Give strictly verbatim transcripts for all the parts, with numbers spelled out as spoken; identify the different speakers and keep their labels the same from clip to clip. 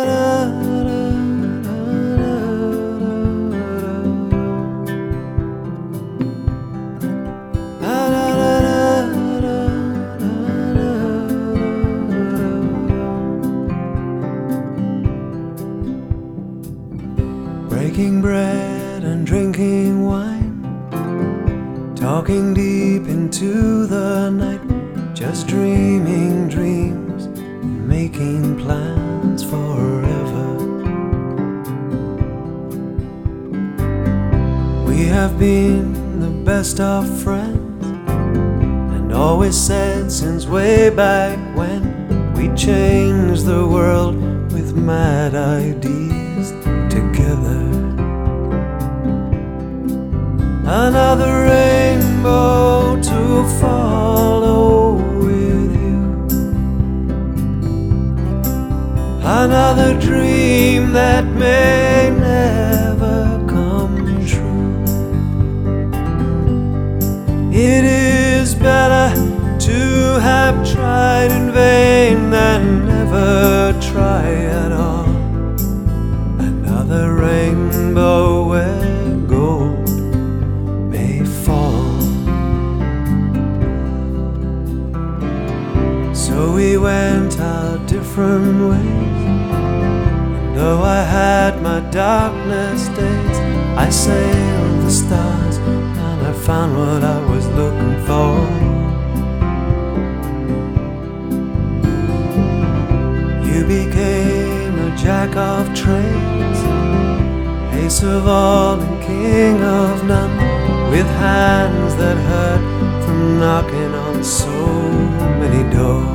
Speaker 1: Breaking bread and drinking wine, talking deep into the night, just dreaming dreams, making plans forever. We have been the best of friends, and always said since way back when we changed the world with mad ideas together. Another rainbow to follow with you, another dream that may never come true. It is better to have tried in vain than never try at all. Another rainbow where gold may fall. So we went our different ways, and though I had my darkness days, I sailed the stars and I found what I was looking for. You became a jack of trades, ace of all and king of none, with hands that hurt from knocking on so many doors.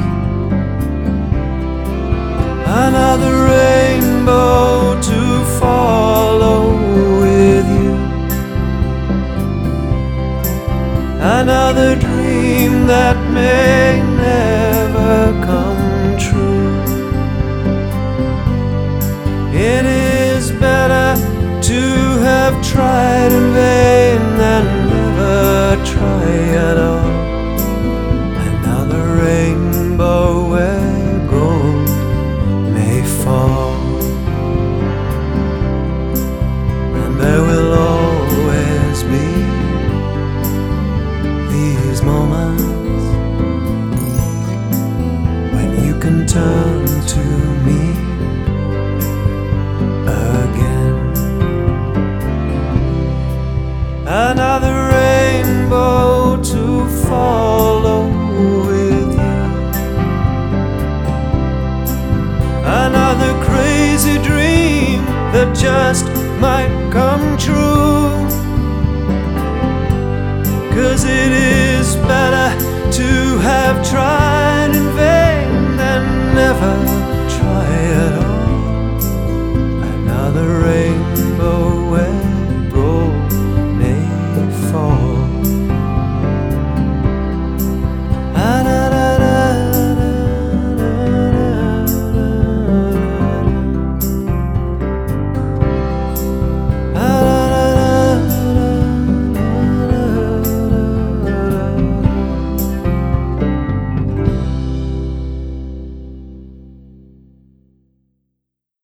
Speaker 1: Another rainbow to follow with you, another dream that may never come true. It is better to have tried in vain than never try at all. Another rainbow where gold may fall. And there will always be these moments when you can turn to me again. Another rainbow to follow with you, another crazy dream that just might come true. 'Cause it is better to have tried in vain than never try at all. Another rainbow